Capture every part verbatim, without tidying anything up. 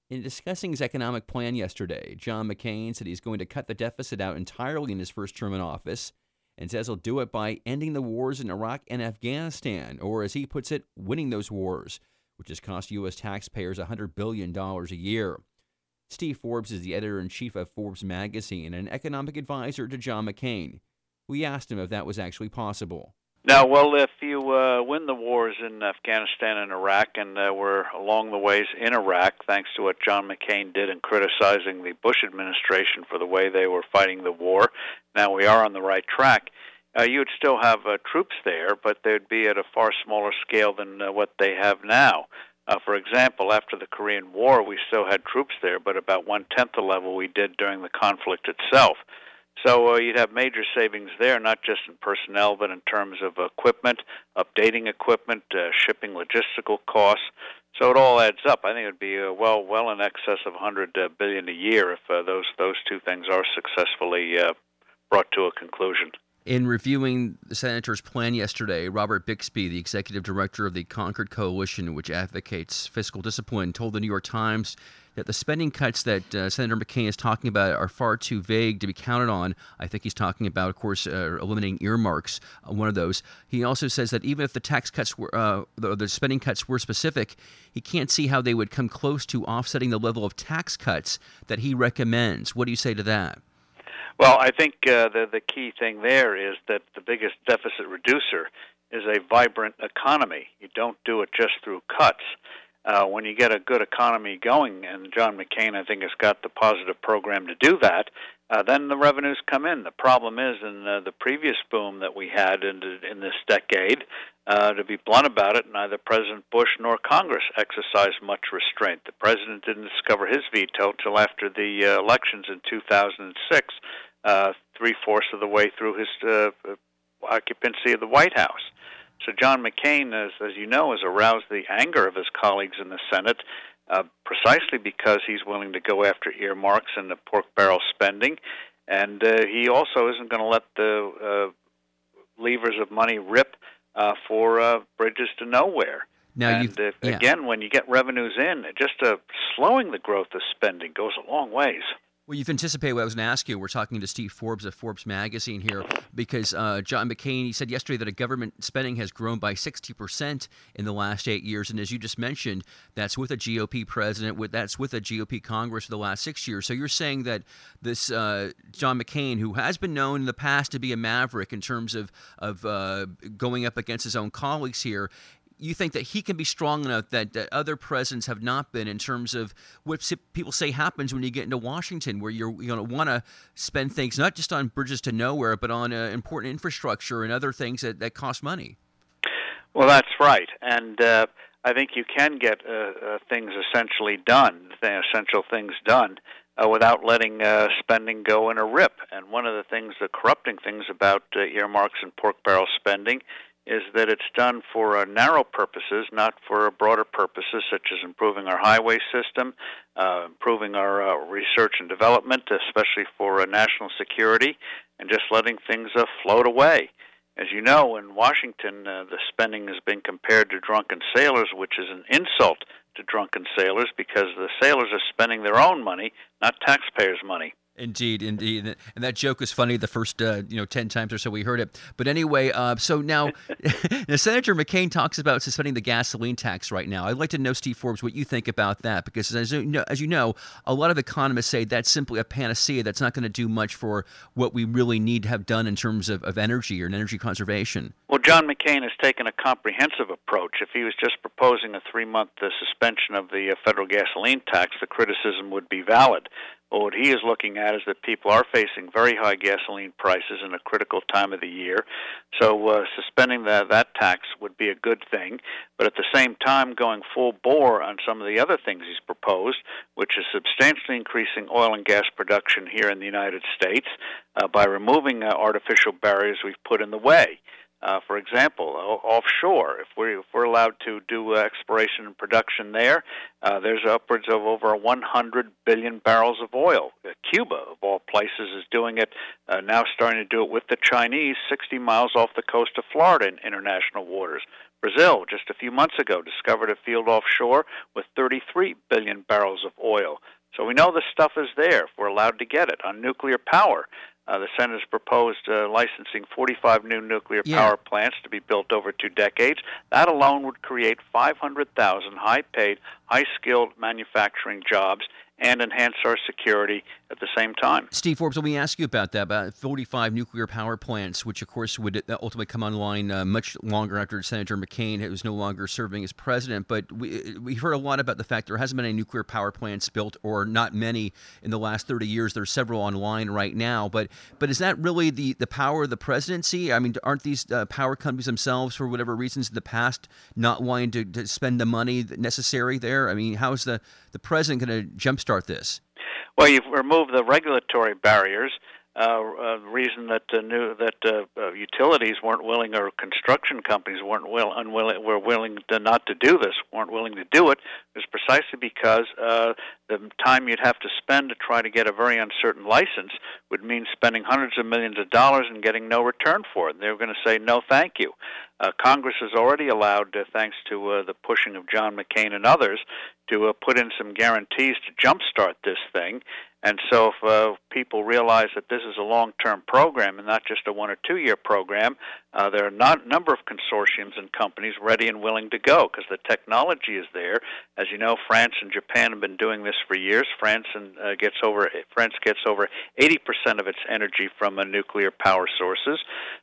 In discussing his economic plan yesterday, John McCain said he's going to cut the deficit out entirely in his first term in office and says he'll do it by ending the wars in Iraq and Afghanistan, or as he puts it, winning those wars, which has cost U S taxpayers one hundred billion dollars a year. Steve Forbes is the editor-in-chief of Forbes magazine and an economic advisor to John McCain. We asked him if that was actually possible. Now, well, if you uh, win the wars in Afghanistan and Iraq, and uh, we're along the ways in Iraq, thanks to what John McCain did in criticizing the Bush administration for the way they were fighting the war, now we are on the right track. Uh, you would still have uh, troops there, but they'd be at a far smaller scale than uh, what they have now. Uh, for example, after the Korean War, we still had troops there, but about one-tenth the level we did during the conflict itself. So uh, you'd have major savings there, not just in personnel, but in terms of equipment, updating equipment, uh, shipping logistical costs. So it all adds up. I think it would be uh, well well in excess of one hundred billion dollars a year if uh, those those two things are successfully uh, brought to a conclusion. In reviewing the senator's plan yesterday, Robert Bixby, the executive director of the Concord Coalition, which advocates fiscal discipline, told the New York Times that the spending cuts that uh, Senator McCain is talking about are far too vague to be counted on. I think he's talking about, of course, uh, eliminating earmarks, uh, one of those. He also says that even if the tax cuts were, uh, the, the spending cuts were specific, he can't see how they would come close to offsetting the level of tax cuts that he recommends. What do you say to that? Well, I think uh, the the key thing there is that the biggest deficit reducer is a vibrant economy. You don't do it just through cuts. Uh, when you get a good economy going, and John McCain, I think, has got the positive program to do that, uh, then the revenues come in. The problem is, in uh, the previous boom that we had in, in this decade, uh, to be blunt about it, neither President Bush nor Congress exercised much restraint. The president didn't discover his veto till after the uh, elections in two thousand six, uh, three-fourths of the way through his uh, occupancy of the White House. So John McCain, as, as you know, has aroused the anger of his colleagues in the Senate uh, precisely because he's willing to go after earmarks and the pork barrel spending. And uh, he also isn't going to let the uh, levers of money rip uh, for uh, bridges to nowhere. Now, and you've, if, yeah. again, when you get revenues in, just uh, slowing the growth of spending goes a long ways. Well, you've anticipated what I was going to ask you. We're talking to Steve Forbes of Forbes magazine here because uh, John McCain, he said yesterday that a government spending has grown by sixty percent in the last eight years. And as you just mentioned, that's with a G O P president, with that's with a G O P Congress for the last six years. So you're saying that this uh, John McCain, who has been known in the past to be a maverick in terms of, of uh, going up against his own colleagues here, you think that he can be strong enough that, that other presidents have not been in terms of what people say happens when you get into Washington, where you're, you're going to want to spend things not just on bridges to nowhere, but on uh, important infrastructure and other things that, that cost money? Well, that's right. And uh, I think you can get uh, uh, things essentially done, essential things done, uh, without letting uh, spending go in a rip. And one of the things, the corrupting things about uh, earmarks and pork barrel spending is that it's done for uh, narrow purposes, not for uh, broader purposes, such as improving our highway system, uh, improving our uh, research and development, especially for uh, national security, and just letting things uh, float away. As you know, in Washington, uh, the spending has been compared to drunken sailors, which is an insult to drunken sailors because the sailors are spending their own money, not taxpayers' money. Indeed, indeed, and that joke was funny the first, uh, you know, ten times or so we heard it. But anyway, uh, so now, now, Senator McCain talks about suspending the gasoline tax right now. I'd like to know, Steve Forbes, what you think about that, because as you know, as you know, a lot of economists say that's simply a panacea. That's not going to do much for what we really need to have done in terms of, of energy or energy conservation. Well, John McCain has taken a comprehensive approach. If he was just proposing a three-month uh, suspension of the uh, federal gasoline tax, the criticism would be valid. But what he is looking at is that people are facing very high gasoline prices in a critical time of the year. So uh, suspending that, that tax would be a good thing. But at the same time, going full bore on some of the other things he's proposed, which is substantially increasing oil and gas production here in the United States uh, by removing uh, artificial barriers we've put in the way. Uh, for example, o- offshore, if we're, if we're allowed to do uh, exploration and production there, uh, there's upwards of over one hundred billion barrels of oil. Uh, Cuba, of all places, is doing it, uh, now starting to do it with the Chinese, sixty miles off the coast of Florida in international waters. Brazil, just a few months ago, discovered a field offshore with thirty-three billion barrels of oil. So we know the stuff is there if we're allowed to get it. On nuclear power, uh, the Senate has proposed uh, licensing forty-five new nuclear Yeah. power plants to be built over two decades. That alone would create five hundred thousand high-paid, high-skilled manufacturing jobs and enhance our security at the same time. Steve Forbes, let me ask you about that, about forty-five nuclear power plants, which, of course, would ultimately come online uh, much longer after Senator McCain was no longer serving as president. But we, we heard a lot about the fact there hasn't been any nuclear power plants built, or not many, in the last thirty years. There's several online right now. But but is that really the, the power of the presidency? I mean, aren't these uh, power companies themselves, for whatever reasons in the past, not wanting to, to spend the money necessary there? I mean, how is the, the president going to jumpstart this? Well, you've removed the regulatory barriers. Uh, uh, the reason that uh, new that uh, uh, utilities weren't willing, or construction companies weren't will, unwilling, were willing to not to do this, weren't willing to do it, is precisely because uh, the time you'd have to spend to try to get a very uncertain license would mean spending hundreds of millions of dollars and getting no return for it. They were going to say no, thank you. Uh, Congress has already allowed, uh, thanks to uh, the pushing of John McCain and others, to uh, put in some guarantees to jumpstart this thing. And so if uh, people realize that this is a long-term program and not just a one- or two-year program, uh, there are a number of consortiums and companies ready and willing to go because the technology is there. As you know, France and Japan have been doing this for years. France and uh, gets over France gets over eighty percent of its energy from uh, nuclear power sources.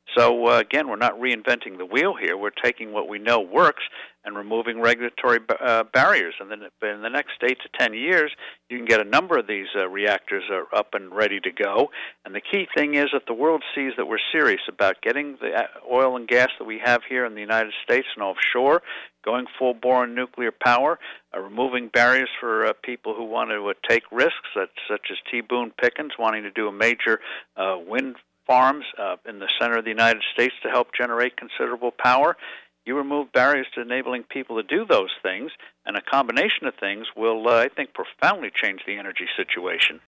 So uh, again, we're not reinventing the wheel here. We're taking what we know works and removing regulatory uh, barriers. And then in the next eight to ten years, you can get a number of these uh, reactors are up and ready to go. And the key thing is that the world sees that we're serious about getting the oil and gas that we have here in the United States and offshore, going full bore on nuclear power, uh, removing barriers for uh, people who want to uh, take risks, such, such as T. Boone Pickens wanting to do a major uh, wind farms uh, in the center of the United States to help generate considerable power. You remove barriers to enabling people to do those things, and a combination of things will, uh, I think, profoundly change the energy situation.